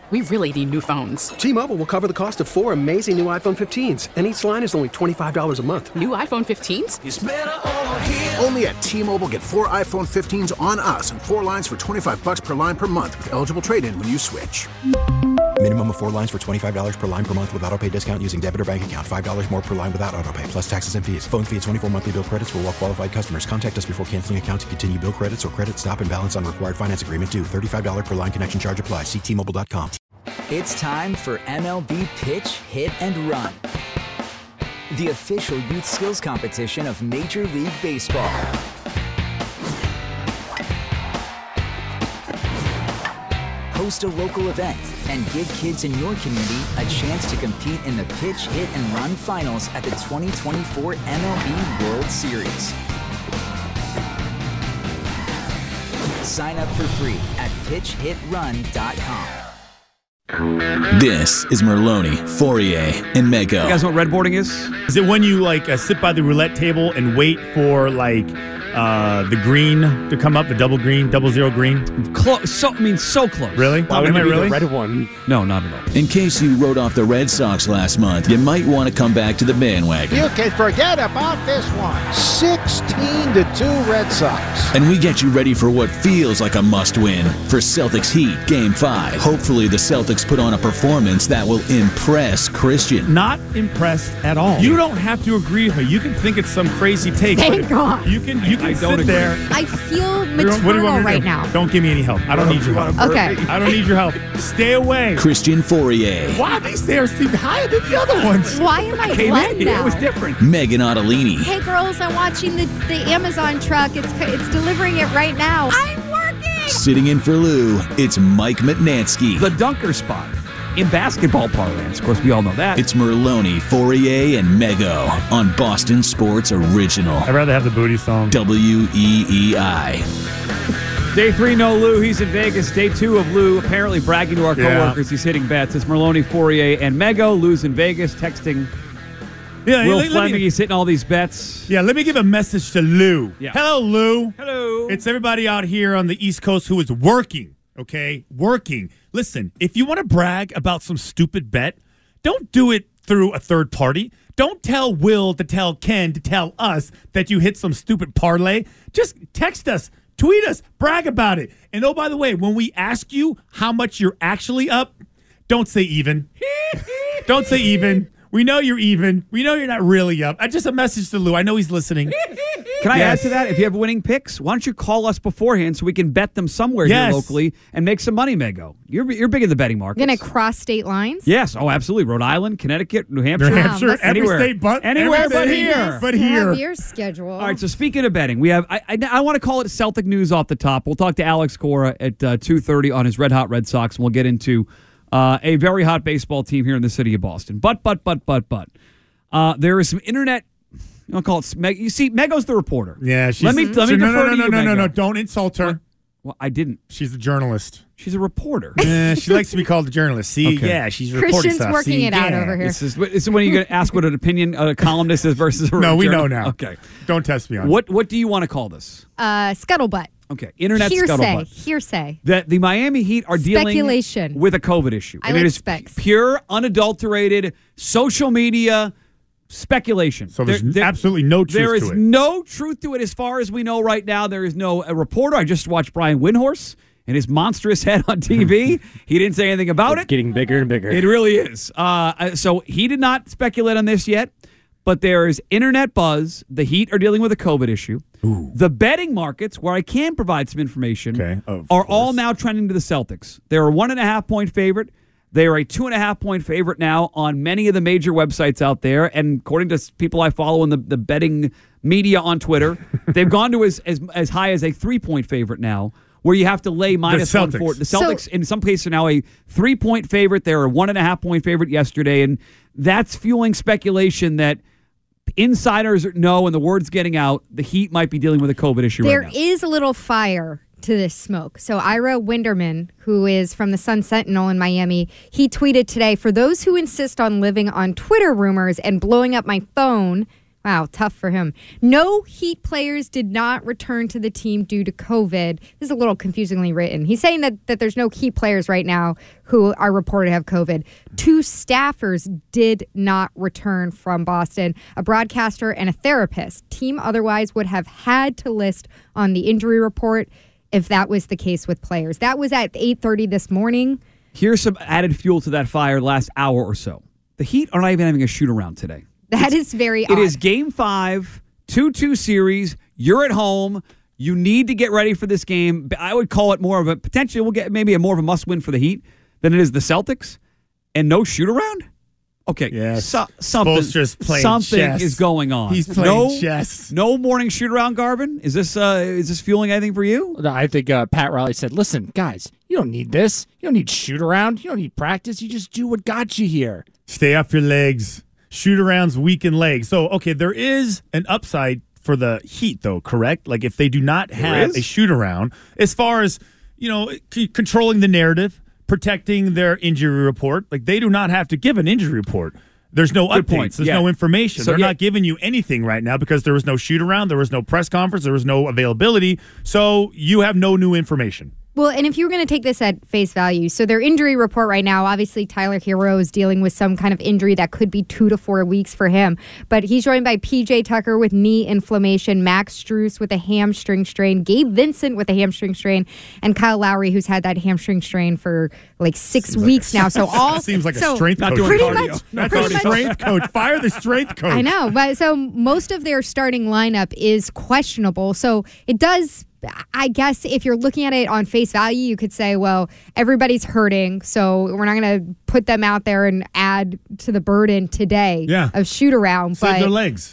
We really need new phones. T-Mobile will cover the cost of 4 amazing new iPhone 15s, and each line is only $25 a month. New iPhone 15s? It's better over here. Only at T-Mobile, get 4 iPhone 15s on us and 4 lines for $25 per line per month with eligible trade-in when you switch. Minimum of 4 lines for $25 per line per month with autopay discount using debit or bank account. $5 more per line without autopay, plus taxes and fees. Phone fee at 24 monthly bill credits for well-qualified customers. Contact us before canceling account to continue bill credits or credit stop and balance on required finance agreement due. $35 per line connection charge applies. See T-Mobile.com. It's time for MLB Pitch, Hit, and Run, the official youth skills competition of Major League Baseball. Host a local event and give kids in your community a chance to compete in the Pitch, Hit, and Run finals at the 2024 MLB World Series. Sign up for free at pitchhitrun.com. This is Merloni, Fourier, and Mego. You guys know what red boarding is? Is it when you sit by the roulette table and wait for the green to come up, the double green, 00 green? So close. Really? Why would it be the red one? No, not at all. In case you wrote off the Red Sox last month, you might want to come back to the bandwagon. You can forget about this one. 16-2 Red Sox. And we get you ready for what feels like a must-win for Celtics Heat Game 5. Hopefully the Celtics put on a performance that will impress Christian. Not impressed at all. You don't have to agree with me. You can think it's some crazy take. Thank God. You can sit there. I feel What do you want me maternal to right do? now. Don't give me any help. I don't need your help. Okay. I don't need your help. Stay away. Christian Fourier. Why are these stairs seem higher than the other ones? Why am I Came led in. now? It was different. Megan Ottolini. Hey, girls, I'm watching the Amazon truck. It's delivering it right now. I'm working! Sitting in for Lou, it's Mike Matnansky. The dunker spot in basketball parlance. Of course, we all know that. It's Merloni, Fourier, and Mego on Boston Sports Original. I'd rather have the booty song. WEEI. Day 3, no Lou. He's in Vegas. Day 2 of Lou apparently bragging to our coworkers. He's hitting bets. It's Merloni, Fourier, and Mego. Lou's in Vegas texting Will Fleming. He's hitting all these bets. Yeah, let me give a message to Lou. Yeah. Hello, Lou. Hello. It's everybody out here on the East Coast who is working, okay? Working. Listen, if you want to brag about some stupid bet, don't do it through a third party. Don't tell Will to tell Ken to tell us that you hit some stupid parlay. Just text us, tweet us, brag about it. And oh, by the way, when we ask you how much you're actually up, don't say even. Don't say even. We know you're even. We know you're not really up. Just a message to Lou. I know he's listening. Can I add to that? If you have winning picks, why don't you call us beforehand so we can bet them somewhere here locally and make some money, Mego? You're big in the betting market. Going to cross state lines? Yes. Oh, absolutely. Rhode Island, Connecticut, New Hampshire. Every state but anywhere but here. But here. Your schedule. All right, so speaking of betting, we have I want to call it Celtic news off the top. We'll talk to Alex Cora at 2:30 on his Red Hot Red Sox, and we'll get into a very hot baseball team here in the city of Boston. But there is some internet. I'll call it. You see, Mego's the reporter. Yeah, she's. Let me defer to you, Mego. No! Don't insult her. Well, I didn't. She's a journalist. She's a reporter. She likes to be called a journalist. See, okay. Yeah, she's reporting Christian's stuff. working it out over here. This is when you're going to ask what an opinion a columnist is versus a No, we journal- know now. Okay. Don't test me on it. What do you want to call this? Scuttlebutt. Okay, internet scuttlebutt. Hearsay. That the Miami Heat are dealing with a COVID issue. And it is pure, unadulterated social media speculation. So there's absolutely no truth to it. There is no truth to it as far as we know right now. There is no reporter. I just watched Brian Windhorst and his monstrous head on TV. He didn't say anything about it. It's getting bigger and bigger. It really is. So he did not speculate on this yet. But there is internet buzz. The Heat are dealing with a COVID issue. Ooh. The betting markets, where I can provide some information, are all now trending to the Celtics. They're a 1.5-point favorite. They are a 2.5-point favorite now on many of the major websites out there. And according to people I follow in the betting media on Twitter, they've gone to as high as a 3-point favorite now, where you have to lay minus 140. The Celtics, in some cases, are now a 3-point favorite. They were a 1.5-point favorite yesterday. And that's fueling speculation that insiders know, and the word's getting out, the Heat might be dealing with a COVID issue right now. There is a little fire to this smoke. So Ira Winderman, who is from the Sun Sentinel in Miami, he tweeted today, "For those who insist on living on Twitter rumors and blowing up my phone Wow, tough for him. No Heat players did not return to the team due to COVID. This is a little confusingly written. He's saying that there's no Heat players right now who are reported to have COVID. 2 staffers did not return from Boston, a broadcaster and a therapist. Team otherwise would have had to list on the injury report if that was the case with players. That was at 8:30 this morning. Here's some added fuel to that fire last hour or so. The Heat are not even having a shoot-around today. That is very odd. It is Game 5, 2-2 series. You're at home. You need to get ready for this game. I would call it more of a potentially we'll get maybe a more of a must-win for the Heat than it is the Celtics. And no shoot-around? Okay. Yes. Something just playing something chess. is going on. He's playing chess. No morning shoot-around, Garvin? Is this fueling anything for you? No, I think Pat Riley said, listen, guys, you don't need this. You don't need shoot-around. You don't need practice. You just do what got you here. Stay off your legs. Shoot-arounds weaken legs. So, okay, there is an upside for the Heat, though, correct? Like, if they do not have a shoot-around, as far as, controlling the narrative, protecting their injury report, like, they do not have to give an injury report. There's no updates. There's no information. So, they're not giving you anything right now because there was no shoot-around, there was no press conference, there was no availability. So, you have no new information. Well, and if you were going to take this at face value, so their injury report right now, obviously Tyler Hero is dealing with some kind of injury that could be 2 to 4 weeks for him. But he's joined by PJ Tucker with knee inflammation, Max Strus with a hamstring strain, Gabe Vincent with a hamstring strain, and Kyle Lowry, who's had that hamstring strain for like 6 weeks now. So all seems like a strength coach. That's a strength coach. Fire the strength coach. I know, but so most of their starting lineup is questionable. So it does. I guess if you're looking at it on face value, you could say, well, everybody's hurting, so we're not going to put them out there and add to the burden today of shoot-around. Save their legs.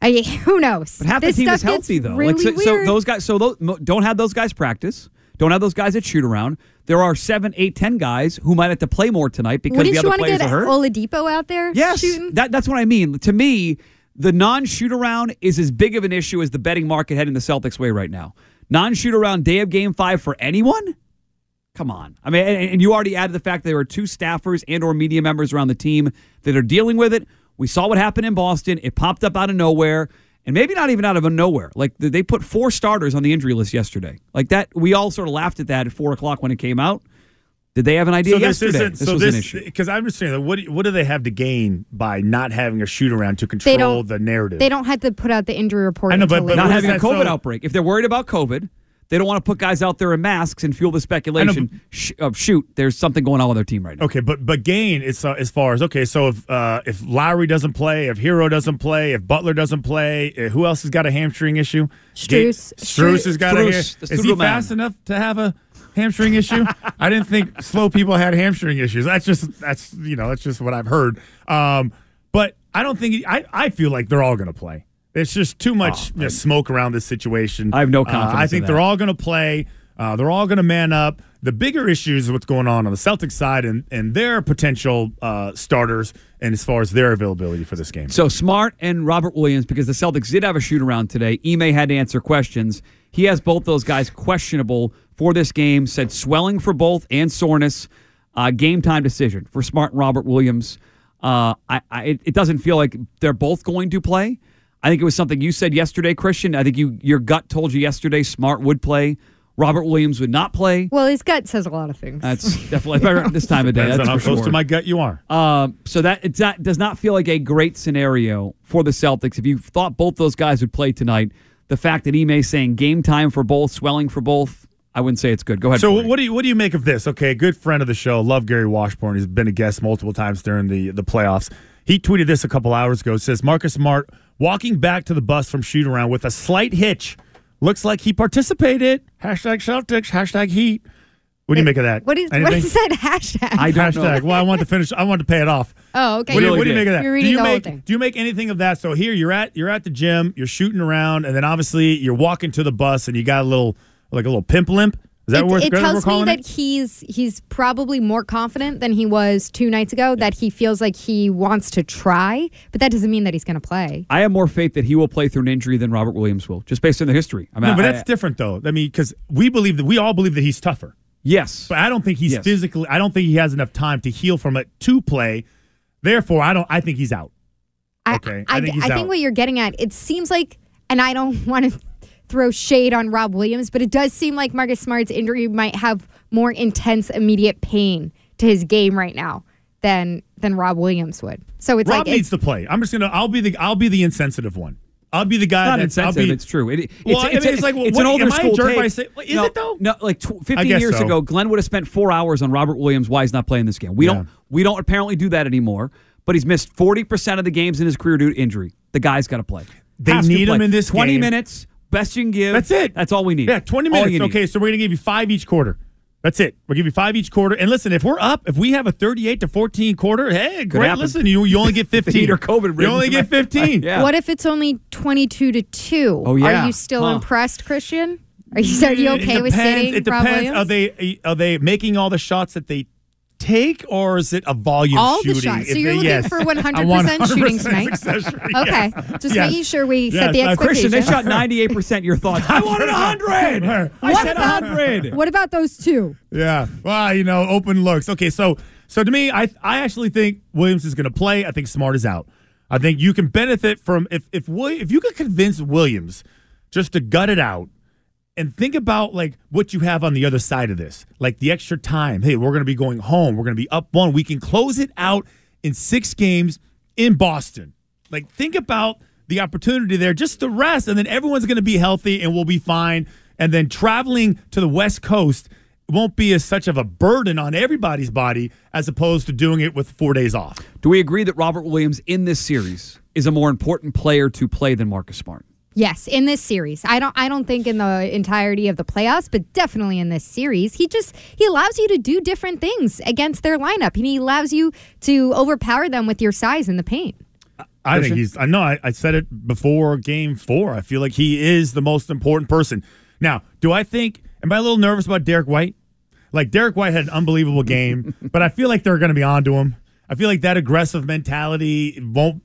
Who knows? But half the team is healthy, though. Really so those guys, don't have those guys practice. Don't have those guys at shoot-around. There are 7, 8, 10 guys who might have to play more tonight because the other players are hurt. Wouldn't you want to get Oladipo out there shooting? That's what I mean. To me, the non-shoot-around is as big of an issue as the betting market heading the Celtics' way right now. Non-shoot-around day of Game 5 for anyone? Come on. I mean, and you already added the fact that there are 2 staffers and or media members around the team that are dealing with it. We saw what happened in Boston. It popped up out of nowhere, and maybe not even out of nowhere. Like, they put 4 starters on the injury list yesterday. Like that, we all sort of laughed at that at 4 o'clock when it came out. Did they have an idea yesterday? This was an issue. Because I'm just saying, what do they have to gain by not having a shoot-around to control the narrative? They don't have to put out the injury report. I know, but not having a COVID outbreak. If they're worried about COVID, they don't want to put guys out there in masks and fuel the speculation. Shoot, there's something going on with their team right now. Okay, but gain is as far as so if Lowry doesn't play, if Hero doesn't play, if Butler doesn't play, who else has got a hamstring issue? Strus has got a. Is he fast enough to have a hamstring issue? I didn't think slow people had hamstring issues. That's just what I've heard. But I don't think I feel like they're all going to play. It's just too much smoke around this situation. I have no confidence. I think they're all going to play. They're all going to man up. The bigger issue is what's going on the Celtics side and their potential starters and as far as their availability for this game. So Smart and Robert Williams, because the Celtics did have a shoot-around today, Ime had to answer questions. He has both those guys questionable for this game, said swelling for both and soreness. Game time decision for Smart and Robert Williams. It doesn't feel like they're both going to play. I think it was something you said yesterday, Christian. I think your gut told you yesterday Smart would play. Robert Williams would not play. Well, his gut says a lot of things. That's definitely better this time of day. Depends that's on for how close sure. to my gut you are. So that does not feel like a great scenario for the Celtics. If you thought both those guys would play tonight, the fact that Ime saying game time for both, swelling for both, I wouldn't say it's good. Go ahead. So what do you make of this? Okay, good friend of the show, love Gary Washburn. He's been a guest multiple times during the playoffs. He tweeted this a couple hours ago. It says Marcus Smart walking back to the bus from shoot around with a slight hitch. Looks like he participated. #Celtics, #Heat. What do you make of that? What is that hashtag? I don't know. Well, I wanted to finish. I wanted to pay it off. Oh, okay. What do you make of that? You're reading the whole thing. Do you make anything of that? So here you're at the gym, you're shooting around, and then obviously you're walking to the bus, and you got a little pimp limp. Is that what it tells me that it? he's probably more confident than he was 2 nights ago, that he feels like he wants to try, but that doesn't mean that he's going to play. I have more faith that he will play through an injury than Robert Williams will, just based on the history. But that's different, though. I mean, because we all believe that he's tougher. Yes. But I don't think he's physically, I don't think he has enough time to heal from it to play. Therefore, I think he's out. Okay, I think he's out. I think what you're getting at, it seems like, and I don't want to throw shade on Rob Williams, but it does seem like Marcus Smart's injury might have more intense, immediate pain to his game right now than Rob Williams would. So it's Rob needs to play. I'll be the insensitive one. I'll be the guy not insensitive. It's true. It's an older school take. Is it though? No, like 15 years ago, Glenn would have spent 4 hours on Robert Williams. Why he's not playing this game? We don't apparently do that anymore. But he's missed 40% of the games in his career due to injury. The guy's got to play. They need him in this 20 game. minutes, best you can give. That's it. That's all we need. Yeah, 20 minutes. Okay, so we're going to give you 5 each quarter. That's it. We'll give you 5 each quarter. And listen, if we're up, if we have a 38-14 quarter, hey, great. Listen, you only get 15. COVID. You only get 15. Yeah. What if it's only 22-2? Oh, yeah. Are you still impressed, Christian? Are you okay with sitting Rob Williams? Are they making all the shots that they take, or is it a volume all shooting? The shots. So you're looking for 100% shooting tonight? Okay. Just making sure we set the expectations. Christian, they shot 98%. Your thoughts? I wanted 100. I said 100. What about those two? Yeah. Well, open looks. Okay, so to me, I actually think Williams is going to play. I think Smart is out. I think you can benefit from if you could convince Williams just to gut it out. And think about what you have on the other side of this, like the extra time. Hey, we're going to be going home. We're going to be up 1. We can close it out in 6 games in Boston. Think about the opportunity there, just to rest, and then everyone's going to be healthy and we'll be fine. And then traveling to the West Coast won't be as such of a burden on everybody's body as opposed to doing it with 4 days off. Do we agree that Robert Williams in this series is a more important player to play than Marcus Smart? Yes, in this series. I don't think in the entirety of the playoffs, but definitely in this series. He allows you to do different things against their lineup, and he allows you to overpower them with your size in the paint. I think I said it before Game 4. I feel like he is the most important person. Now, am I a little nervous about Derek White? Derek White had an unbelievable game, but I feel like they're going to be on to him. I feel like that aggressive mentality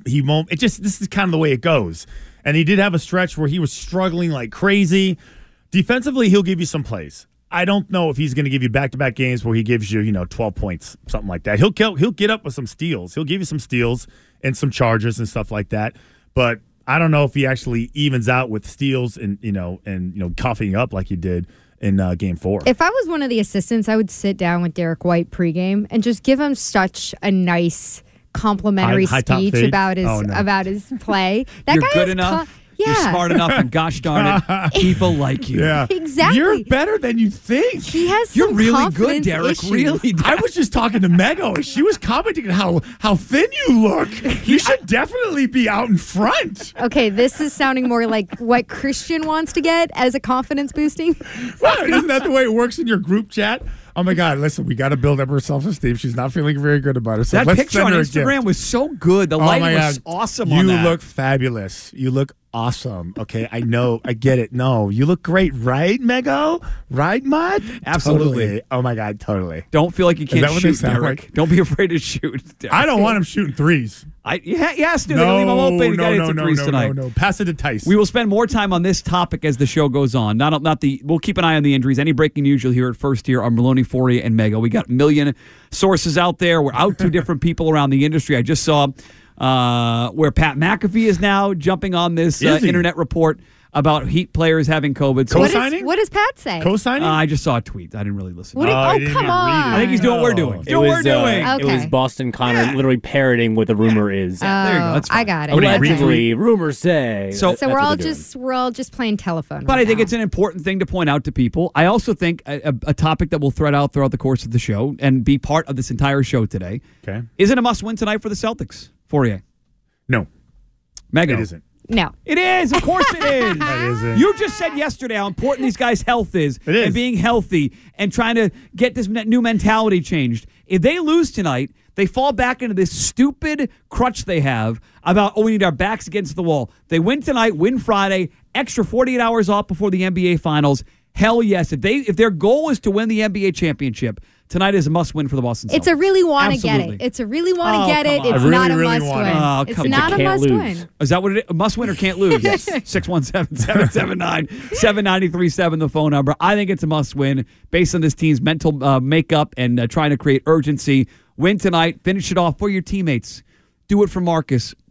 this is kind of the way it goes. And he did have a stretch where he was struggling like crazy. Defensively, he'll give you some plays. I don't know if he's going to give you back-to-back games where he gives you, 12 points, something like that. He'll get up with some steals. He'll give you some steals and some charges and stuff like that. But I don't know if he actually evens out with steals and coughing up like he did in Game 4. If I was one of the assistants, I would sit down with Derek White pregame and just give him such a nice complimentary speech about his play. You're good enough. Yeah. You're smart enough, and gosh darn it, people like you. Yeah, exactly. You're better than you think. He has. You're really good, Derek. Issues. Really. I was just talking to Mego, and she was commenting on how thin you look. You should definitely be out in front. Okay, this is sounding more like what Christian wants to get as a confidence boosting. Right, isn't that the way it works in your group chat? Oh, my God, listen, we got to build up her self-esteem. She's not feeling very good about herself. That picture on Instagram was so good. The lighting was awesome on that. You look fabulous. You look awesome. Okay, I know. I get it. No, you look great, right, Mego? Right, Mud? Absolutely. Totally. Oh, my God, totally. Don't feel like you can't shoot, Derek. Like? Don't be afraid to shoot, Derek. I don't want him shooting threes. Yes, dude. Leave him open. No. Pass it to Tice. We will spend more time on this topic as the show goes on. We'll keep an eye on the injuries. Any breaking news you'll hear at first here on Maloney, Fourier, and Mego. We got a million sources out there. We're out to different people around the industry. I just saw where Pat McAfee is now jumping on this internet report about Heat players having COVID. So co-signing? What does Pat say? Co-signing? I just saw a tweet. I didn't really listen. Come on. I think he's doing what we're doing. Okay. It was Boston Connor literally parroting what the rumor is. There you go. That's fine. I got it. Allegedly, rumors say. So we're all just playing telephone. But I think it's an important thing to point out to people. I also think a topic that we'll thread out throughout the course of the show and be part of this entire show today. Okay. Is it a must-win tonight for the Celtics? Fourier. No. Mego. It isn't. No. It is. Of course it is. That isn't. You just said yesterday how important these guys' health is. It is. And being healthy and trying to get this new mentality changed. If they lose tonight, they fall back into this stupid crutch they have about, we need our backs against the wall. They win tonight, win Friday, extra 48 hours off before the NBA Finals. Hell yes. If their goal is to win the NBA championship, tonight is a must-win for the Boston Celtics. It's a really want to get it. It's a really want to get it. It's not a must-win. It's not a must-win. Is that what it is? A must-win or can't lose? Yes. 617-779-7937, the phone number. I think it's a must-win based on this team's mental makeup and trying to create urgency. Win tonight. Finish it off for your teammates. Do it for Marcus.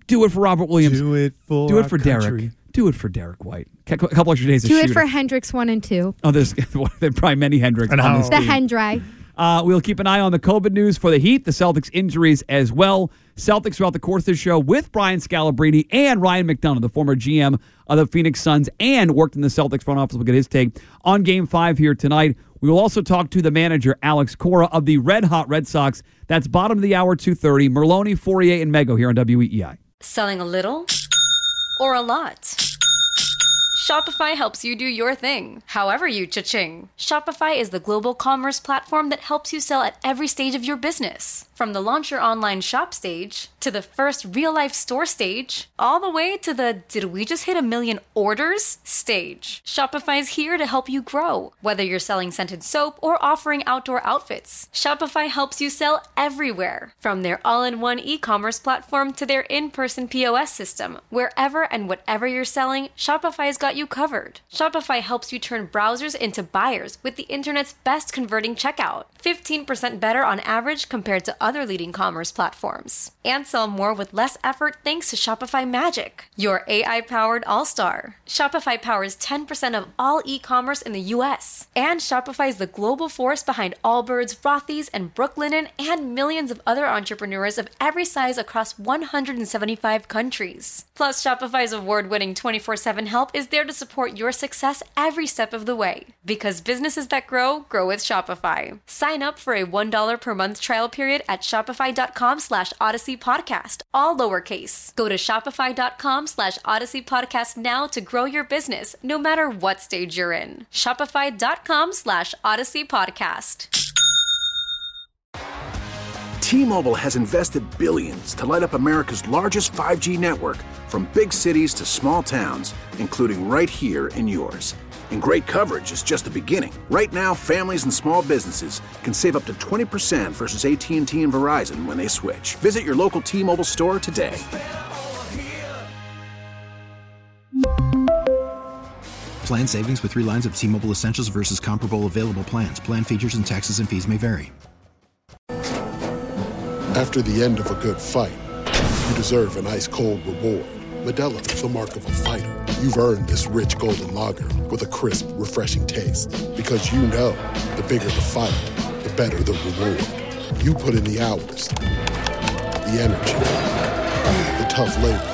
Do it for Robert Williams. Do it for Derek. country. Do it for Derek White. A couple extra days of Do shooting. it for Hendricks 1 and 2. Oh, there's probably many Hendricks on this The team. Hendry. We'll keep an eye on the COVID news for the Heat, the Celtics injuries as well. Celtics throughout the course of the show with Brian Scalabrine and Ryan McDonough, the former GM of the Phoenix Suns and worked in the Celtics front office. We'll get his take on Game 5 here tonight. We will also talk to the manager, Alex Cora, of the Red Hot Red Sox. That's bottom of the hour, 2:30. Merlone, Fourier, and Mego here on WEEI. Selling a little or a lot? Shopify helps you do your thing, however you cha-ching. Shopify is the global commerce platform that helps you sell at every stage of your business. From the launch your online shop stage, to the first real-life store stage, all the way to the did we just hit 1 million orders stage. Shopify's here to help you grow. Whether you're selling scented soap or offering outdoor outfits, Shopify helps you sell everywhere. From their all-in-one e-commerce platform to their in-person POS system. Wherever and whatever you're selling, Shopify's got you covered. Shopify helps you turn browsers into buyers with the internet's best converting checkout. 15% better on average compared to other leading commerce platforms. And sell more with less effort thanks to Shopify Magic, your AI-powered all-star. Shopify powers 10% of all e-commerce in the U.S. And Shopify is the global force behind Allbirds, Rothy's, and Brooklinen, and millions of other entrepreneurs of every size across 175 countries. Plus, Shopify's award-winning 24/7 help is there to support your success every step of the way. Because businesses that grow, grow with Shopify. Sign up for a $1 per month trial period at shopify.com/Odyssey Podcast, all lowercase. Go to shopify.com/Odyssey Podcast now to grow your business, no matter what stage you're in. Shopify.com/Odyssey Podcast. T-Mobile has invested billions to light up America's largest 5G network, from big cities to small towns, including right here in yours. And great coverage is just the beginning. Right now, families and small businesses can save up to 20% versus AT&T and Verizon when they switch. Visit your local T-Mobile store today. Plan savings with 3 lines of T-Mobile Essentials versus comparable available plans. Plan features and taxes and fees may vary. After the end of a good fight, you deserve an ice-cold reward. Modelo is the mark of a fighter. You've earned this rich golden lager with a crisp, refreshing taste. Because you know, the bigger the fight, the better the reward. You put in the hours, the energy, the tough labor.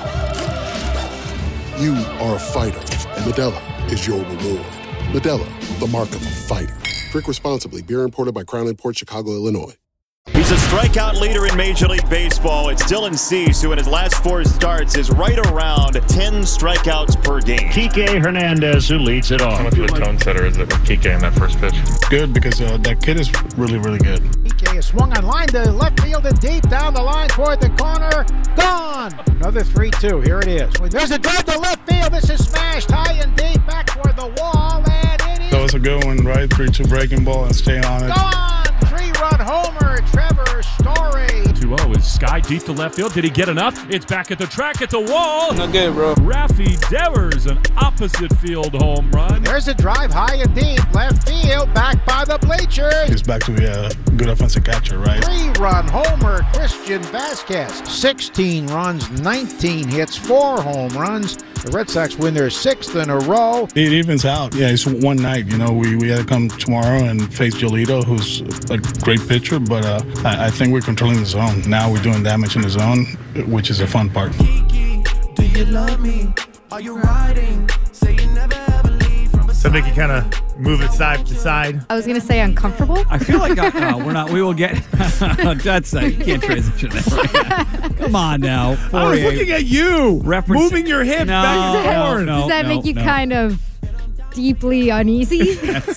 You are a fighter, and Modelo is your reward. Modelo, the mark of a fighter. Drink responsibly. Beer imported by Crown Imports, Chicago, Illinois. He's a strikeout leader in Major League Baseball. It's Dylan Cease, who in his last 4 starts is right around 10 strikeouts per game. Kike Hernandez, who leads it off. How much of a tone setter is it with Kike in that first pitch? Good, because that kid is really, really good. Kike is swung on line to left field and deep down the line toward the corner. Gone! Another 3-2. Here it is. There's a drive to left field. This is smashed high and deep back toward the wall, and it is. That was a good one, right? 3-2 breaking ball and staying on it. Gone! 3-run homer, Trevor Story. 2-0 is Sky deep to left field. Did he get enough? It's back at the track. It's a wall. Not good, bro. Rafi Devers, an opposite field home run. There's a drive high and deep, left field, back by the bleachers. He's back to be a good offensive catcher, right? 3-run homer, Christian Vasquez. 16 runs, 19 hits, 4 home runs. The Red Sox win their 6th in a row. It evens out. Yeah, it's one night. You know, we had to come tomorrow and face Giolito, who's a great pitcher, but I think we're controlling the zone. Now we're doing damage in the zone, which is a fun part. Kiki, do you love me? Are you riding? Say you never ever leave from So Mickey kind of move it side to side. I was going to say uncomfortable. I feel like we're not. We will get. That's you can't transition that. Right? Come on now. I was looking at you, moving your hip back and forth. Does that make you kind of deeply uneasy?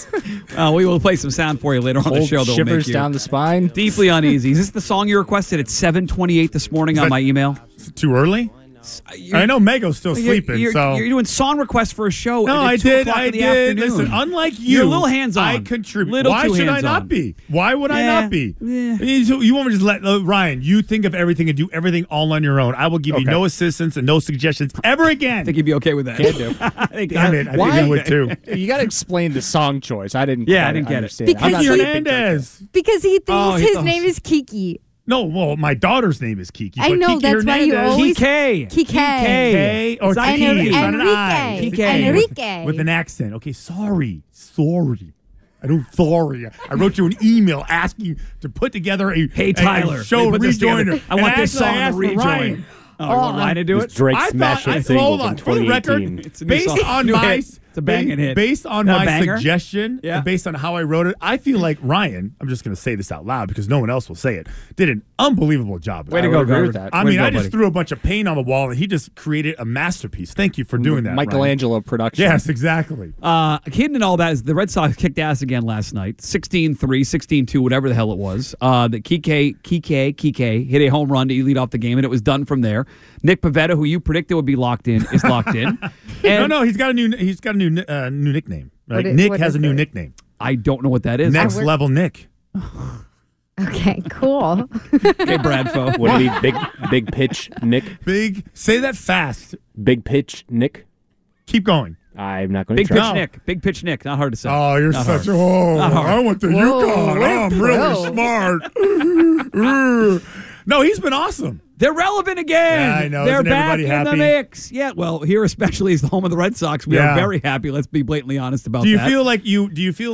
We will play some sound for you later on the show. Shivers down the spine. Deeply uneasy. Is this the song you requested at 7:28 this morning on my email? Too early? I know Mego's still sleeping. You're doing song requests for a show. No, I did. Listen, unlike you, you're a little hands-on. I contribute. Why should I not be? Why would I not be? You want me to just let Ryan? You think of everything and do everything all on your own. I will give you no assistance and no suggestions ever again. I think you'd be okay with that. Can do. I think you would too. You got to explain the song choice. I didn't. Yeah, I didn't get it. Kiki Hernandez. Because he thinks his name is Kiki. No, well, my daughter's name is Kiki. I but know, Kiki that's why you Hernandez. always... Kike. Kike. Or It's Kiki. Enrique. It's not an I. Enrique. With an accent. Okay, sorry. I don't sorry. I wrote you an email asking to put together a Tyler, show put this rejoiner. together. I want this song to rejoin. Ryan. You want Ryan to do it? Drake I smashed thought, a single hold from on, for the 2018. record, It's a new based song. on New my hit. It's a banging hit. Based on Not a my banger? suggestion, Yeah. and based on how I wrote it, I feel like Ryan, I'm just going to say this out loud because no one else will say it, did an unbelievable job. Way to go, Garver. I mean, I just threw a bunch of paint on the wall and he just created a masterpiece. Thank you for doing that, Michelangelo production. Yes, exactly. Hidden in all that is the Red Sox kicked ass again last night, 16-3, 16-2, whatever the hell it was. The Kike hit a home run to lead off the game, and it was done from there. Nick Pivetta, who you predicted would be locked in, is locked in. And no, he's got a new nickname. Right? What Nick has is a new it? nickname. I don't know what that is. Next level Nick. Okay, cool. Okay, Bradfo. Would it be big pitch Nick? Say that fast. Big pitch Nick? Keep going. I'm not going to Big try. pitch Nick. Big pitch Nick. Not hard to say. Oh, you're Not such hard. a Not hard. I went to UConn. I'm really smart. No, he's been awesome. They're relevant again. Yeah, I know. They're Isn't back everybody in the happy? mix. Yeah, well, here especially is the home of the Red Sox. We Yeah. are very happy. Let's be blatantly honest about Do you that. feel like you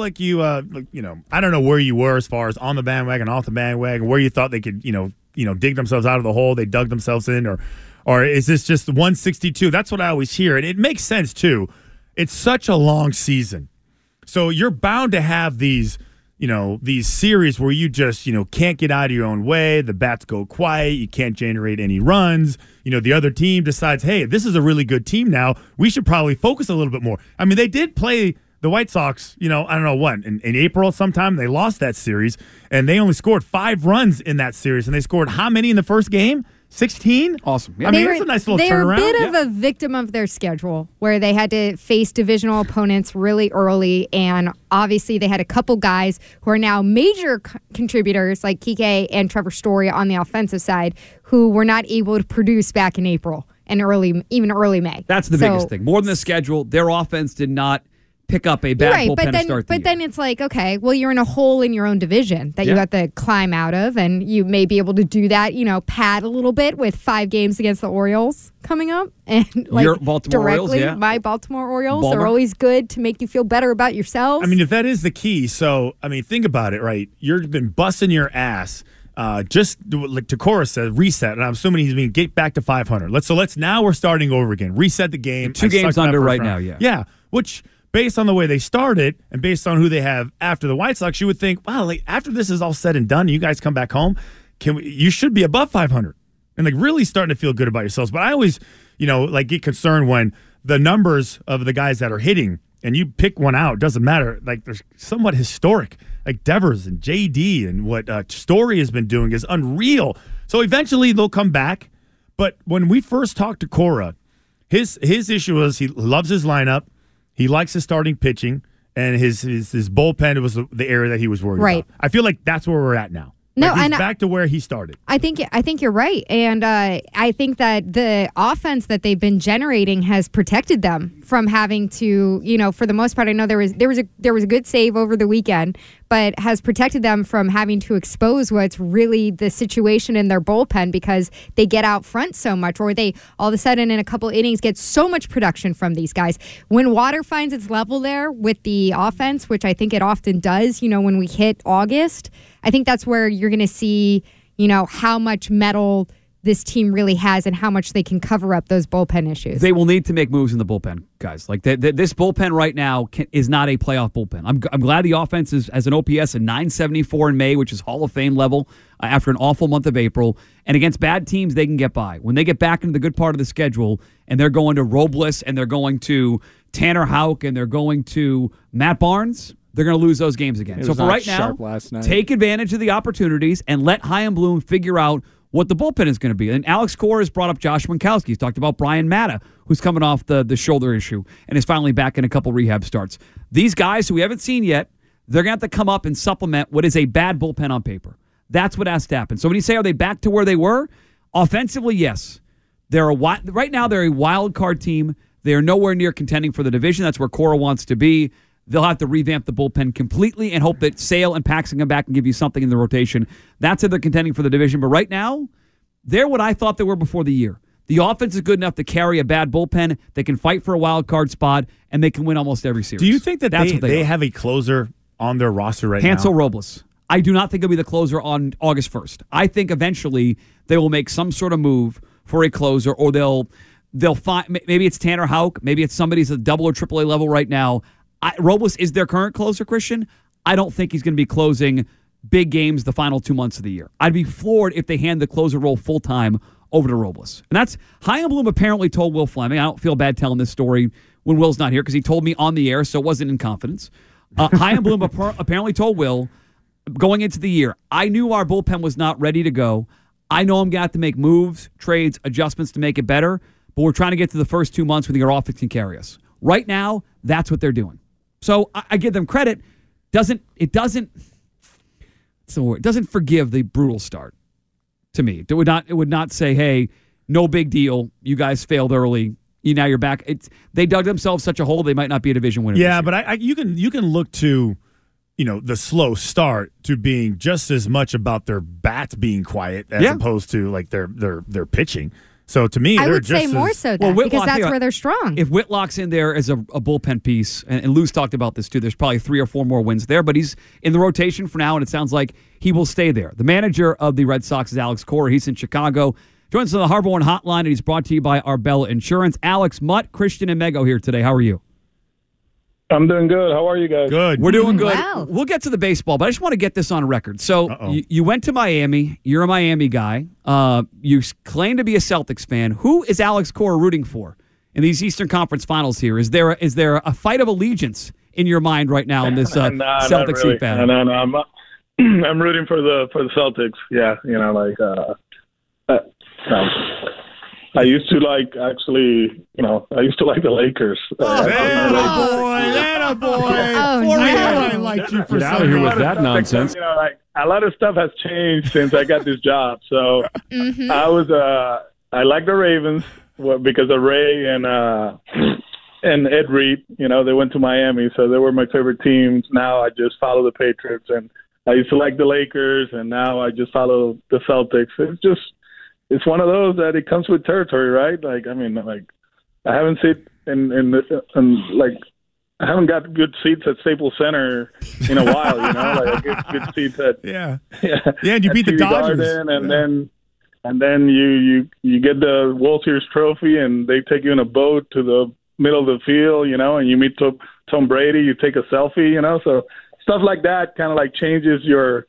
I don't know where you were as far as on the bandwagon, off the bandwagon, where you thought they could, dig themselves out of the hole they dug themselves in, or is this just 162? That's what I always hear. And it makes sense too. It's such a long season. So you're bound to have these series where you just, can't get out of your own way. The bats go quiet. You can't generate any runs. The other team decides, hey, this is a really good team now. We should probably focus a little bit more. I mean, they did play the White Sox, I don't know what, in April sometime. They lost that series, and they only scored 5 runs in that series. And they scored how many in the first game? 16? Awesome. I mean, it's a nice little they turnaround. were a bit of a victim of their schedule where they had to face divisional opponents really early, and obviously they had a couple guys who are now major contributors like Kike and Trevor Story on the offensive side who were not able to produce back in April and even early May. That's the biggest thing. More than the schedule, their offense did not pick up a bad bullpen to start the year. But then it's like, okay, well, you're in a hole in your own division that you have to climb out of, and you may be able to do that, pad a little bit with 5 games against the Orioles coming up. And Your Baltimore directly, Orioles, yeah. my Baltimore Orioles Balmer. are always good to make you feel better about yourselves. I mean, if that is the key, so, think about it, right? You've been busting your ass. Just like Takora said, reset, and I'm assuming he's being get back to 500. Let's now we're starting over again. Reset the game. 2 games under right now, yeah. Yeah, which based on the way they started and based on who they have after the White Sox, you would think, wow, after this is all said and done, you guys come back home, you should be above 500 and really starting to feel good about yourselves. But I always, get concerned when the numbers of the guys that are hitting and you pick one out, doesn't matter. They're somewhat historic. Like Devers and JD and what Story has been doing is unreal. So eventually they'll come back. But when we first talked to Cora, his issue was he loves his lineup. He likes his starting pitching, and his bullpen was the area that he was worried about. I feel like that's where we're at now. No, he's and back to where he started. I think you're right, and I think that the offense that they've been generating has protected them from having to, for the most part. I know there was a good save over the weekend, but has protected them from having to expose what's really the situation in their bullpen because they get out front so much, or they all of a sudden in a couple innings get so much production from these guys. When water finds its level there with the offense, which I think it often does, when we hit August, I think that's where you're going to see, how much metal this team really has and how much they can cover up those bullpen issues. They will need to make moves in the bullpen, guys. Like this bullpen right now is not a playoff bullpen. I'm glad the offense has an OPS of 974 in May, which is Hall of Fame level after an awful month of April. And against bad teams, they can get by. When they get back into the good part of the schedule and they're going to Robles and they're going to Tanner Houck and they're going to Matt Barnes, they're going to lose those games again. So for right now, take advantage of the opportunities and let Chaim Bloom figure out what the bullpen is going to be. And Alex Cora has brought up Josh Winkowski. He's talked about Brian Matta, who's coming off the shoulder issue and is finally back in a couple rehab starts. These guys who we haven't seen yet, they're going to have to come up and supplement what is a bad bullpen on paper. That's what has to happen. So when you say, are they back to where they were? Offensively, yes. Right now, they're a wild card team. They are nowhere near contending for the division. That's where Cora wants to be. they'll have to revamp the bullpen completely and hope that Sale and Paxton come back and give you something in the rotation. That's if they're contending for the division. But right now, they're what I thought they were before the year. The offense is good enough to carry a bad bullpen. They can fight for a wild card spot, and they can win almost every series. Do you think that they have a closer on their roster right now? Hansel Robles. I do not think he'll be the closer on August 1st. I think eventually they will make some sort of move for a closer, or they'll find, maybe it's Tanner Houck, maybe it's somebody's at double or triple A level right now. Robles is their current closer, Christian. I don't think he's going to be closing big games the final 2 months of the year. I'd be floored if they hand the closer role full-time over to Robles. And that's, Chaim Bloom apparently told Will Fleming. I don't feel bad telling this story when Will's not here because he told me on the air, so it wasn't in confidence. Chaim Bloom apparently told Will, going into the year, I knew our bullpen was not ready to go. I know I'm going to have to make moves, trades, adjustments to make it better, but we're trying to get to the first 2 months when your offense can carry us. Right now, that's what they're doing. So I give them credit. It doesn't forgive the brutal start to me. It would not say, hey, no big deal. You guys failed early. Now you're back. They dug themselves such a hole they might not be a division winner. Yeah, but you can look to the slow start to being just as much about their bats being quiet as opposed to like their pitching. So to me, I they're would just say more so that because that's where they're strong. If Whitlock's in there as a bullpen piece, and Lou's talked about this too, there's probably 3 or 4 more wins there, but he's in the rotation for now, and it sounds like he will stay there. The manager of the Red Sox is Alex Cora. He's in Chicago. Joins us on the Harbor One Hotline, and he's brought to you by Arbella Insurance. Alex, Mutt, Christian, and Mego here today. How are you? I'm doing good. How are you guys? Good. We're doing good. Wow. We'll get to the baseball, but I just want to get this on record. So you went to Miami. You're a Miami guy. You claim to be a Celtics fan. Who is Alex Cora rooting for in these Eastern Conference Finals here? Is there a fight of allegiance in your mind right now in this Celtics really. Heat battle? No. I'm rooting for the Celtics. Yeah, I used to like the Lakers. That boy. I liked you for Get out of here with that nonsense. A lot of stuff has changed since I got this job. So I like the Ravens because of Ray and Ed Reed. They went to Miami, so they were my favorite teams. Now I just follow the Patriots, and I used to like the Lakers, and now I just follow the Celtics. It's one of those that it comes with territory, right? I haven't seen I haven't got good seats at Staples Center in a while, good seats at and you beat the Dodgers, Garden, and then you get the World Series trophy, and they take you in a boat to the middle of the field, and you meet Tom Brady, you take a selfie, so stuff like that kind of like changes your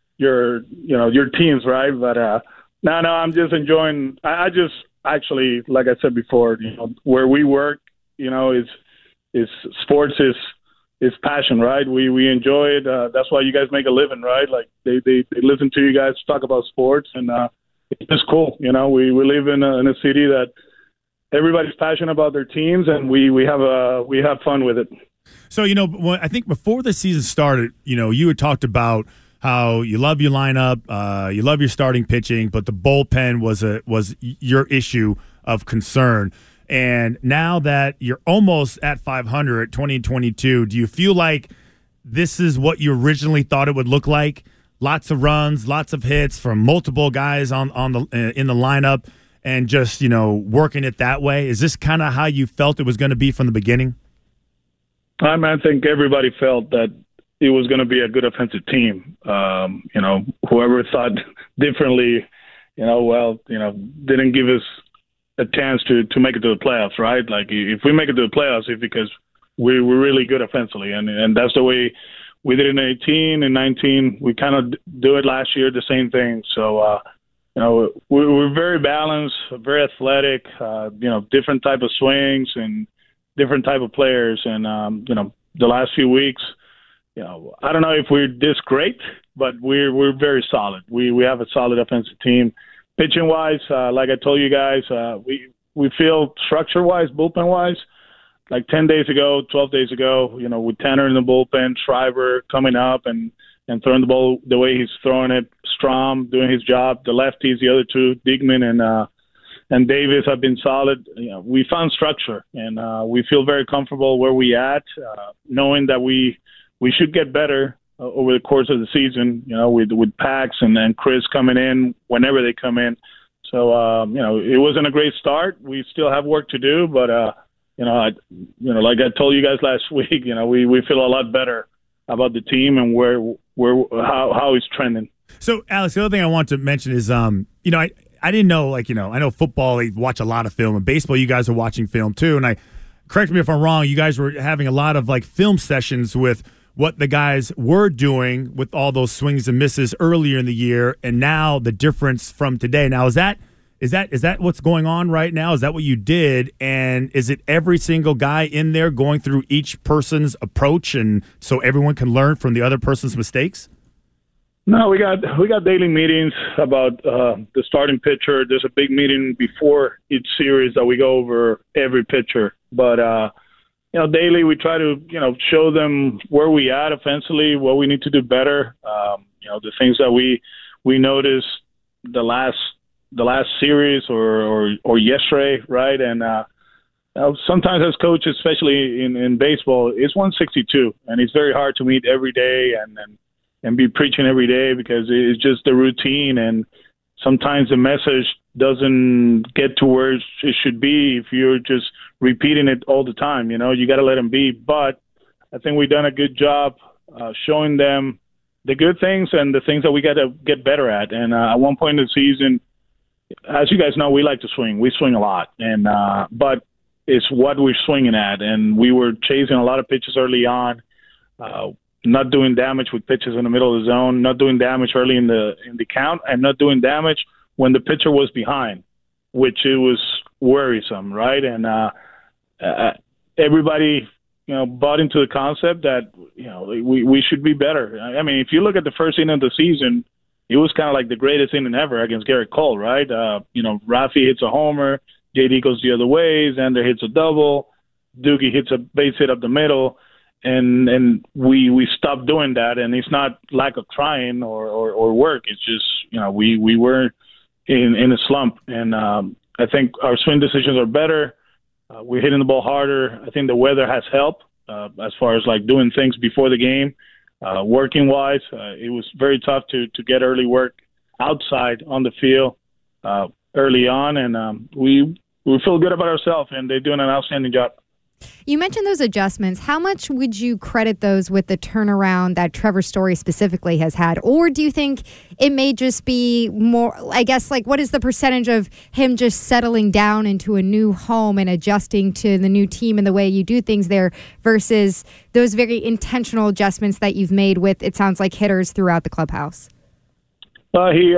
teams, right? But No, I'm just enjoying. I just actually, like I said before, where we work, is sports is passion, right? We enjoy it. That's why you guys make a living, right? Like they listen to you guys talk about sports, and it's just cool. We live in a city that everybody's passionate about their teams, and we have fun with it. So I think before the season started, you had talked about how you love your lineup, you love your starting pitching, but the bullpen was your issue of concern. And now that you're almost at 500, 2022, do you feel like this is what you originally thought it would look like? Lots of runs, lots of hits from multiple guys in the lineup, and just working it that way. Is this kind of how you felt it was going to be from the beginning? I think everybody felt that it was going to be a good offensive team. Whoever thought differently, didn't give us a chance to make it to the playoffs, right? Like if we make it to the playoffs, it's because we're really good offensively, and that's the way we did in 18 and 19. We kind of do it last year, the same thing. So, we're very balanced, very athletic, different type of swings and different type of players. And, the last few weeks, I don't know if we're this great, but we're very solid. We have a solid offensive team. Pitching wise, like I told you guys, we feel structure wise, bullpen wise, like 10 days ago, 12 days ago, with Tanner in the bullpen, Schreiber coming up and throwing the ball the way he's throwing it, Strom doing his job, the lefties, the other two, Digman and Davis have been solid. We found structure, and we feel very comfortable where we at, knowing that we should get better over the course of the season. With Pax and Chris coming in whenever they come in. So it wasn't a great start. We still have work to do, but like I told you guys last week, we feel a lot better about the team and how it's trending. So, Alex, the other thing I want to mention is, I didn't know, I know football, they watch a lot of film, and baseball, you guys are watching film too. And correct me if I'm wrong, you guys were having a lot of film sessions with what the guys were doing with all those swings and misses earlier in the year, and now the difference from today. Now, is that what's going on right now? Is that what you did? And is it every single guy in there going through each person's approach, and so everyone can learn from the other person's mistakes? No, we got daily meetings about the starting pitcher. There's a big meeting before each series that we go over every pitcher. But daily we try to show them where we at offensively, what we need to do better. The things that we noticed the last series or yesterday, right? And sometimes as coaches, especially in baseball, it's 162, and it's very hard to meet every day and be preaching every day because it's just the routine, and sometimes the message doesn't get to where it should be if you're just repeating it all the time. You got to let them be. But I think we've done a good job showing them the good things and the things that we got to get better at. And at one point in the season, as you guys know, we like to swing. We swing a lot, and but it's what we're swinging at. And we were chasing a lot of pitches early on. Not doing damage with pitches in the middle of the zone, not doing damage early in the count, and not doing damage when the pitcher was behind, which it was worrisome, right? And everybody, bought into the concept that we should be better. I mean, if you look at the first inning of the season, it was kind of like the greatest inning ever against Garrett Cole, right? Rafi hits a homer, JD goes the other way, Xander hits a double, Doogie hits a base hit up the middle. And we stopped doing that, and it's not lack of trying or work. It's just we were in a slump, and I think our swing decisions are better. We're hitting the ball harder. I think the weather has helped as far as doing things before the game, working wise. It was very tough to get early work outside on the field early on, and we feel good about ourselves, and they're doing an outstanding job. You mentioned those adjustments. How much would you credit those with the turnaround that Trevor Story specifically has had? Or do you think it may just be more, I guess, what is the percentage of him just settling down into a new home and adjusting to the new team and the way you do things there versus those very intentional adjustments that you've made with, it sounds like, hitters throughout the clubhouse? We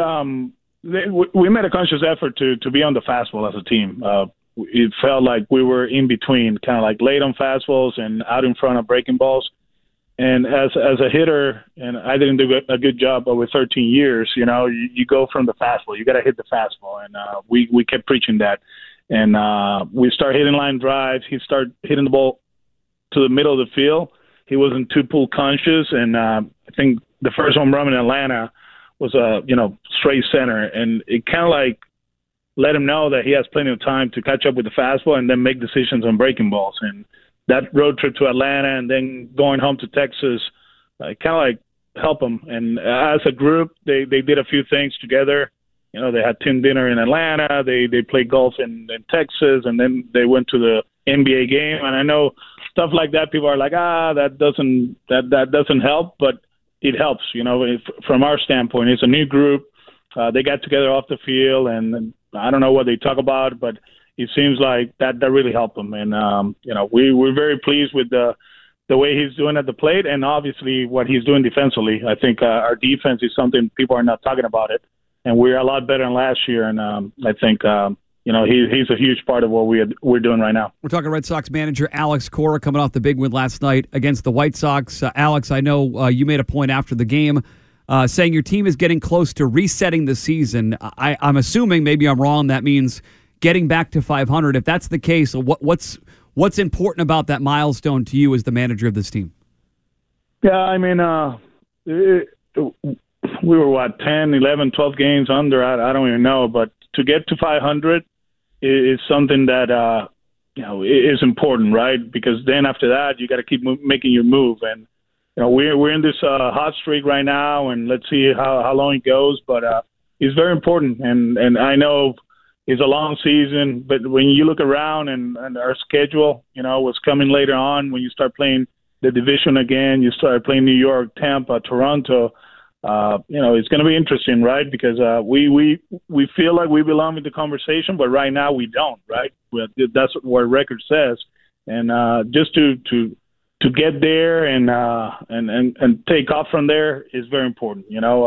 made a conscious effort to be on the fastball as a team. It felt like we were in between, kind of late on fastballs and out in front of breaking balls. And as a hitter, and I didn't do a good job over 13 years, you go from the fastball. You got to hit the fastball. And we kept preaching that. And we started hitting line drives. He started hitting the ball to the middle of the field. He wasn't too pull conscious. And I think the first home run in Atlanta was straight center. And it kind of let him know that he has plenty of time to catch up with the fastball and then make decisions on breaking balls. And that road trip to Atlanta and then going home to Texas kind of help him. And as a group, they did a few things together. They had team dinner in Atlanta. They played golf in Texas, and then they went to the NBA game. And I know stuff like that, people are like, that doesn't help, but it helps. From our standpoint, it's a new group. They got together off the field, and I don't know what they talk about, but it seems like that really helped them. And, we're very pleased with the way he's doing at the plate and obviously what he's doing defensively. I think our defense is something people are not talking about it, and we're a lot better than last year. And I think, he's a huge part of what we're doing right now. We're talking Red Sox manager Alex Cora coming off the big win last night against the White Sox. Alex, I know you made a point after the game saying your team is getting close to resetting the season. I'm assuming, maybe I'm wrong, that means getting back to 500. If that's the case, what's important about that milestone to you as the manager of this team? Yeah, I mean, we were, 10, 11, 12 games under? I don't even know. But to get to 500, is something that is important, right? Because then after that, you got to keep making your move. And we're in this hot streak right now, and let's see how long it goes. But it's very important, and I know it's a long season. But when you look around and our schedule, what's coming later on, when you start playing the division again, you start playing New York, Tampa, Toronto. It's going to be interesting, right? Because we feel like we belong in the conversation, but right now we don't, right? That's what our record says, and just to get there and take off from there is very important.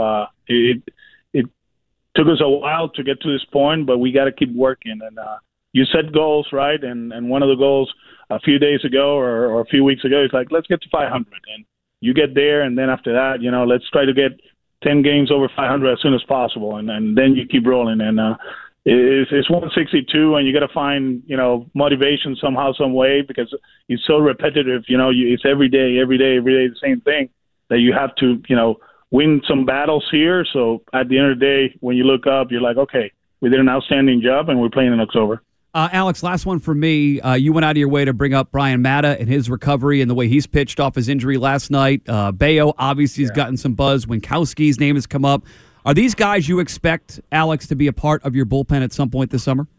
It took us a while to get to this point, but we got to keep working. And you set goals, right? And one of the goals a few days ago or a few weeks ago is like, let's get to 500, and you get there, and then after that, let's try to get 10 games over 500 as soon as possible, and then you keep rolling. And it's 162, and you got to find motivation somehow, some way, because it's so repetitive. It's every day the same thing, that you have to win some battles here. So at the end of the day, when you look up, you're like, okay, we did an outstanding job, and we're playing in October. Alex, last one for me. You went out of your way to bring up Brian Mata and his recovery and the way he's pitched off his injury last night. Bayo obviously has gotten some buzz. Winkowski's name has come up. Are these guys you expect, Alex, to be a part of your bullpen at some point this summer?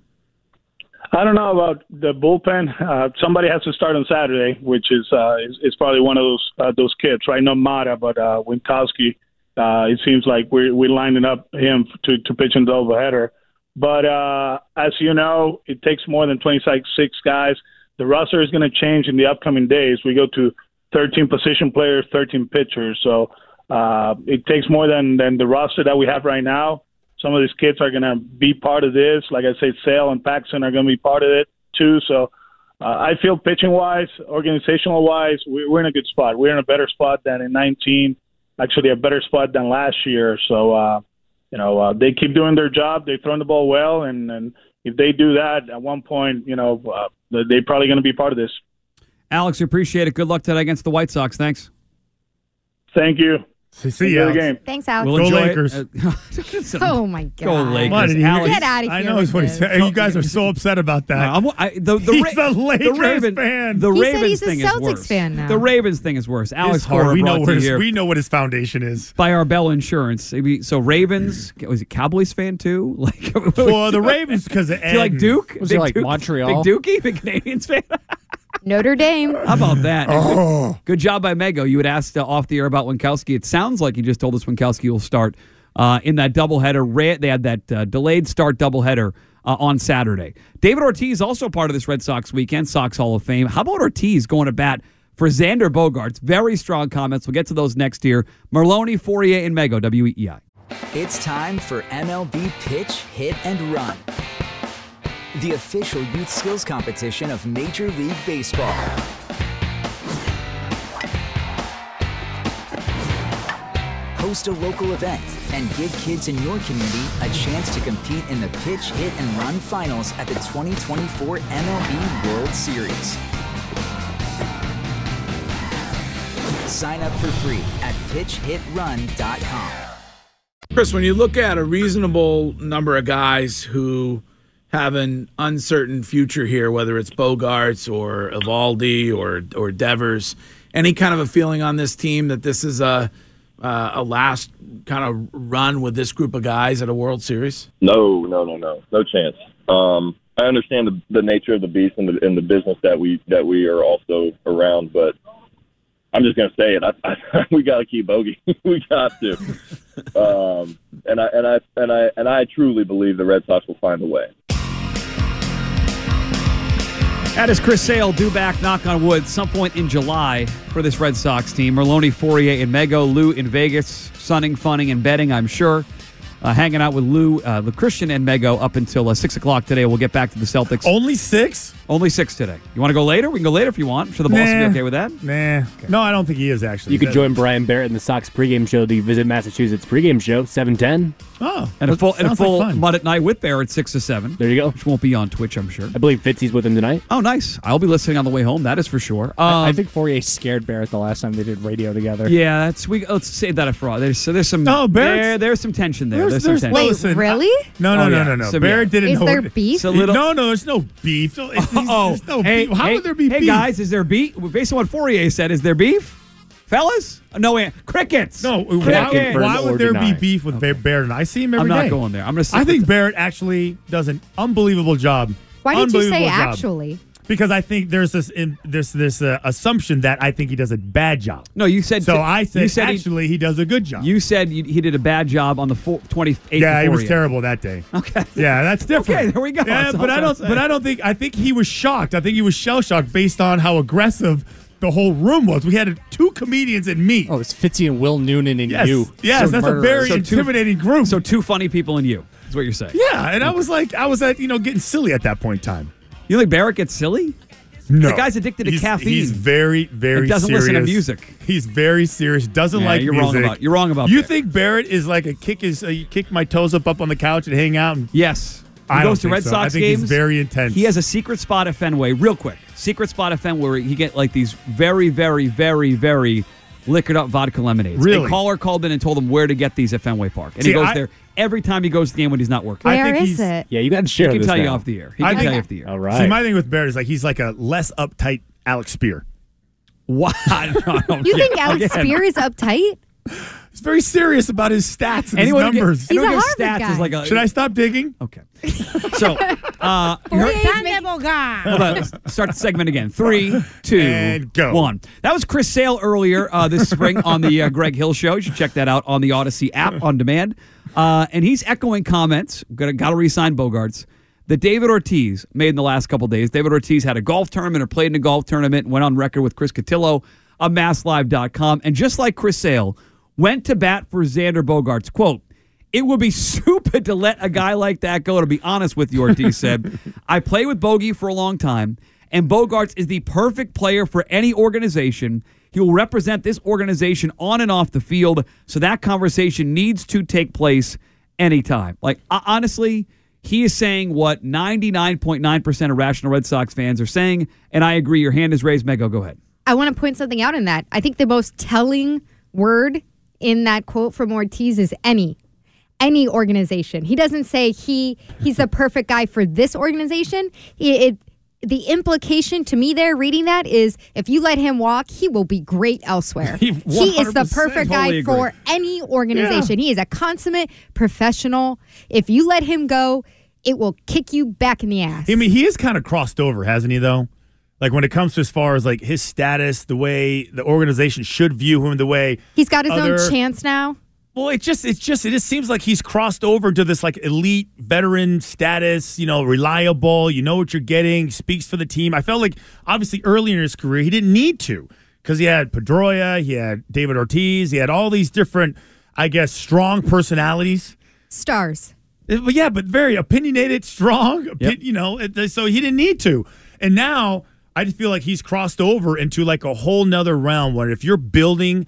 I don't know about the bullpen. Somebody has to start on Saturday, which is probably one of those kids, right? Not Mata, but Winkowski. It seems like we're lining up him to pitch in the doubleheader. But as you know, it takes more than 26 guys. The roster is going to change in the upcoming days. We go to 13 position players, 13 pitchers. So it takes more than the roster that we have right now. Some of these kids are going to be part of this. Like I said, Sale and Paxton are going to be part of it too. So I feel pitching-wise, organizational-wise, we're in a good spot. We're in a better spot than in 19, actually a better spot than last year. So, they keep doing their job. They've thrown the ball well, and if they do that at one point, they're probably going to be part of this. Alex, we appreciate it. Good luck today against the White Sox. Thanks. Thank you. See you. The game. Thanks, Alex. We'll Go enjoy Lakers. Oh, my God. Go Lakers. Get out of here. I know it's what he said. You guys are so upset about that. He's a Lakers fan. The He Ravens said he's a thing is Celtics worse. fan now. The Ravens thing is worse. Alex Cora we know here what his foundation is. by Arbella Insurance. So Ravens, was he Cowboys fan too? Well, the Ravens because of Ed. Do you like Duke? Was he like Montreal? Big Dookie? Big Canadians fan? Notre Dame. How about that? Good job by Mego. You had asked off the air about Winkowski. It sounds like you just told us Winkowski will start in that doubleheader. They had that delayed start doubleheader on Saturday. David Ortiz also part of this Red Sox weekend, Sox Hall of Fame. How about Ortiz going to bat for Xander Bogaerts? Very strong comments. We'll get to those next year. Merlone, Fourier, and Mego, WEEI. It's time for MLB Pitch, Hit, and Run, the official youth skills competition of Major League Baseball. Host a local event and give kids in your community a chance to compete in the Pitch, Hit, and Run finals at the 2024 MLB World Series. Sign up for free at pitchhitrun.com. Chris, when you look at a reasonable number of guys who have an uncertain future here, whether it's Bogaerts or Eovaldi or Devers, any kind of a feeling on this team that this is a last kind of run with this group of guys at a World Series? No chance. I understand the nature of the beast and the business that we are also around, but I'm just going to say it. We got to keep Bogey. We got to. And I truly believe the Red Sox will find a way. That is Chris Sale, due back, knock on wood, some point in July for this Red Sox team. Merlone, Fourier, and Mego. Lou in Vegas, sunning, funning, and betting, I'm sure. Hanging out with Lou, Christian, and Mego up until 6 o'clock today. We'll get back to the Celtics. Only 6? Only 6 today. You want to go later? We can go later if you want. I'm sure the boss will be okay with that. Nah. Okay. No, I don't think he is, actually. You could join Brian Barrett in the Sox pregame show, the Visit Massachusetts pregame show, 7:10. Oh, And a full sounds like fun. Mud at Night with Barrett 6 to 7. There you go. Which won't be on Twitch, I'm sure. I believe Fitzy's with him tonight. Oh, nice. I'll be listening on the way home. That is for sure. I think Fourier scared Barrett the last time they did radio together. Yeah, let's save that for all. There's some. No, Barrett's- there's some tension there. There's some tension. well, Wait, listen, really? No. So, Barrett didn't Is know. there beef? So little- No, there's no beef. There's no hey, beef. How would there be hey beef? guys, is there beef? Based on what Fourier said, is there beef? Fellas? No, crickets. No, Crickets. why would there be deny. beef with Barrett? And I see him every day. I'm not going there. I'm going to. I think Barrett actually does an unbelievable job. Why did you say Unbelievable job. actually? Because I think there's this assumption that I think he does a bad job. No, you said. So I said, you said actually he does a good job. You said he did a bad job on the 28th. Yeah, he was Fourier. terrible that day. Okay. Yeah, that's different. Okay, there we go. Yeah, That's but all I I'm don't. saying. But I don't think. I think he was shocked. I think he was shell shocked based on how aggressive the whole room was. We had 2 comedians and me. Oh, it's Fitzy and Will Noonan and you. Yes, that's a very intimidating group. So 2 funny people and you is what you're saying. Yeah, and I was getting silly at that point in time. You think Barrett gets silly? No, The guy's addicted to caffeine. He's very, very and doesn't serious. listen to music. He's very serious. Doesn't Yeah, like you're music. You're wrong about You that. think Barrett is like a kick my toes up on the couch and hang out? And, Yes. He I goes don't to think Red so. Sox I think games. he's very intense. He has a secret spot at Fenway, real quick. Secret spot at Fenway where he get like these very, very, very, very liquored up vodka lemonades. Really? A caller called in and told him where to get these at Fenway Park. And he goes there every time he goes to the game when he's not working. Where is it? Yeah, you got to share He can this tell you now. off the air. He can tell you off the air. All right. See, my thing with Barrett is he's like a less uptight Alex Spear. What? You think Alex Spear is uptight? He's very serious about his stats and Anyone who his numbers. He's a anyone who Harvard stats guy. is like a. Should I stop digging? Okay. So, hold on. Let's start the segment again. 3, 2, And go. 1. That was Chris Sale earlier this spring on the Greg Hill Show. You should check that out on the Odyssey app on demand. And he's echoing comments. Got to re-sign Bogarts that David Ortiz made in the last couple days. David Ortiz had a golf tournament or played in a golf tournament and went on record with Chris Cotillo of MassLive.com. And just like Chris Sale, went to bat for Xander Bogaerts. Quote, "It would be stupid to let a guy like that go, to be honest with you," Ortiz said. "I played with Bogey for a long time, and Bogaerts is the perfect player for any organization. He will represent this organization on and off the field, so that conversation needs to take place anytime." Like, honestly, he is saying what 99.9% of rational Red Sox fans are saying, and I agree. Your hand is raised, Mego. Go ahead. I want to point something out in that. I think the most telling word in that quote from Ortiz is any organization. He doesn't say he's the perfect guy for this organization. The implication to me there, reading that, is if you let him walk, he will be great elsewhere. He is the perfect guy for any organization. Yeah. He is a consummate professional. If you let him go, it will kick you back in the ass. I mean, he is kind of crossed over, hasn't he, though? Like, when it comes to as far as, like, his status, the way the organization should view him, the way he's got his own chance now. Well, it just seems like he's crossed over to this, like, elite veteran status, reliable, you know what you're getting, speaks for the team. I felt like, obviously, early in his career, he didn't need to, because he had Pedroia, he had David Ortiz, he had all these different, I guess, strong personalities. Stars. But yeah, but very opinionated, strong, so he didn't need to. And now I just feel like he's crossed over into like a whole nother realm where if you're building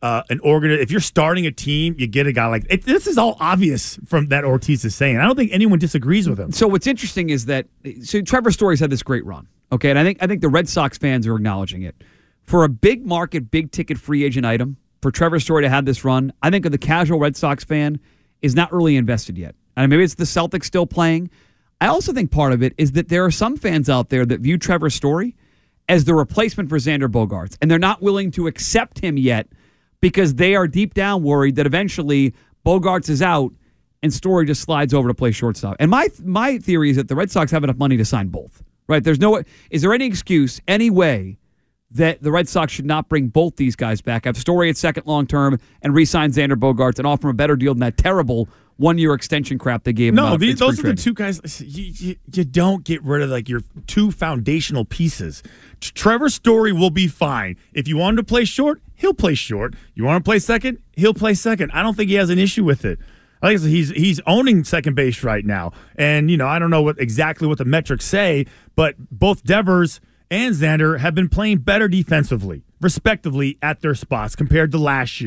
if you're starting a team, you get a guy like this is all obvious from that Ortiz is saying. I don't think anyone disagrees with him. So what's interesting is that Trevor Story's had this great run. Okay, and I think the Red Sox fans are acknowledging it. For a big market, big ticket free agent item, for Trevor Story to have this run, I think the casual Red Sox fan is not really invested yet. And maybe it's the Celtics still playing. I also think part of it is that there are some fans out there that view Trevor Story as the replacement for Xander Bogaerts, and they're not willing to accept him yet because they are deep down worried that eventually Bogaerts is out and Story just slides over to play shortstop. And my theory is that the Red Sox have enough money to sign both. Right? Is there any excuse, any way that the Red Sox should not bring both these guys back, have Story at second long term, and re-sign Xander Bogaerts and offer him a better deal than that terrible one-year extension crap they gave him? No, those are the two guys. You don't get rid of like your two foundational pieces. Trevor Story will be fine. If you want him to play short, he'll play short. You want him to play second, he'll play second. I don't think he has an issue with it. I think he's owning second base right now. And, I don't know exactly what the metrics say, but both Devers and Xander have been playing better defensively, respectively, at their spots compared to last year.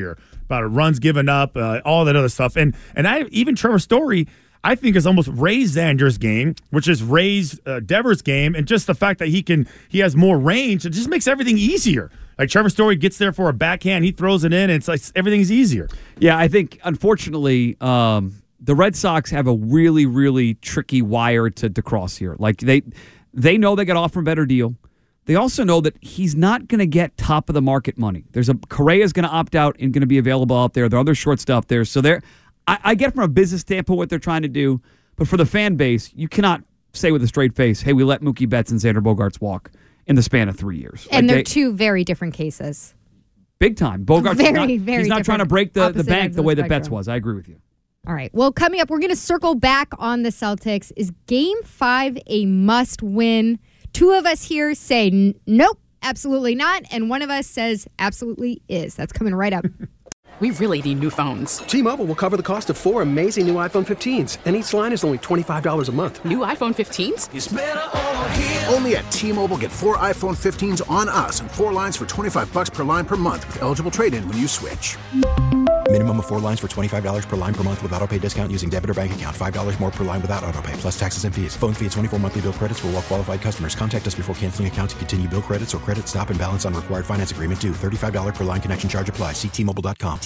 about runs given up, all that other stuff. And even Trevor Story, I think, has almost raised Xander's game, which has raised Devers' game, and just the fact that he has more range, it just makes everything easier. Like Trevor Story gets there for a backhand, he throws it in, and it's like everything's easier. Yeah, I think, unfortunately, the Red Sox have a really, really tricky wire to cross here. Like, they know they got off from a better deal. They also know that he's not going to get top of the market money. Correa's going to opt out and going to be available out there. There are other short stuff there. So I get from a business standpoint what they're trying to do, but for the fan base, you cannot say with a straight face, hey, we let Mookie Betts and Xander Bogaerts walk in the span of 3 years. And they're two very different cases. Big time. Bogaerts he's not trying to break the bank the way that Betts was. I agree with you. All right. Well, coming up, we're going to circle back on the Celtics. Is Game 5 a must-win? Two of us here say nope, absolutely not. And one of us says absolutely is. That's coming right up. We really need new phones. T-Mobile will cover the cost of 4 amazing new iPhone 15s, and each line is only $25 a month. New iPhone 15s? It's better over here. Only at T-Mobile, get 4 iPhone 15s on us and 4 lines for $25 per line per month with eligible trade-in when you switch. Minimum of 4 lines for $25 per line per month with autopay discount using debit or bank account. $5 more per line without autopay, plus taxes and fees. Phone fee at 24 monthly bill credits for well-qualified customers. Contact us before canceling account to continue bill credits or credit stop and balance on required finance agreement due. $35 per line connection charge applies. See T-Mobile.com.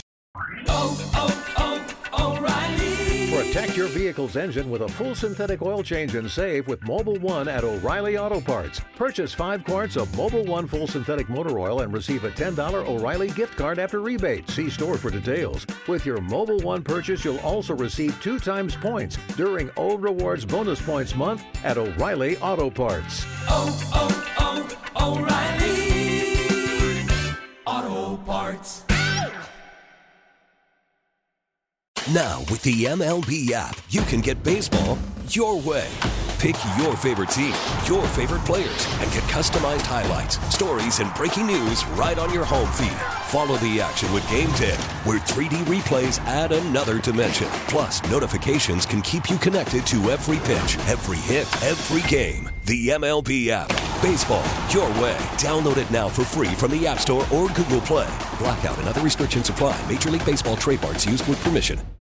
Protect your vehicle's engine with a full synthetic oil change and save with Mobil 1 at O'Reilly Auto Parts. Purchase 5 quarts of Mobil 1 full synthetic motor oil and receive a $10 O'Reilly gift card after rebate. See store for details. With your Mobil 1 purchase, you'll also receive 2 times points during O Rewards Bonus Points Month at O'Reilly Auto Parts. O'Reilly Auto Parts. Now, with the MLB app, you can get baseball your way. Pick your favorite team, your favorite players, and get customized highlights, stories, and breaking news right on your home feed. Follow the action with Game Day, where 3D replays add another dimension. Plus, notifications can keep you connected to every pitch, every hit, every game. The MLB app. Baseball your way. Download it now for free from the App Store or Google Play. Blackout and other restrictions apply. Major League Baseball trademarks used with permission.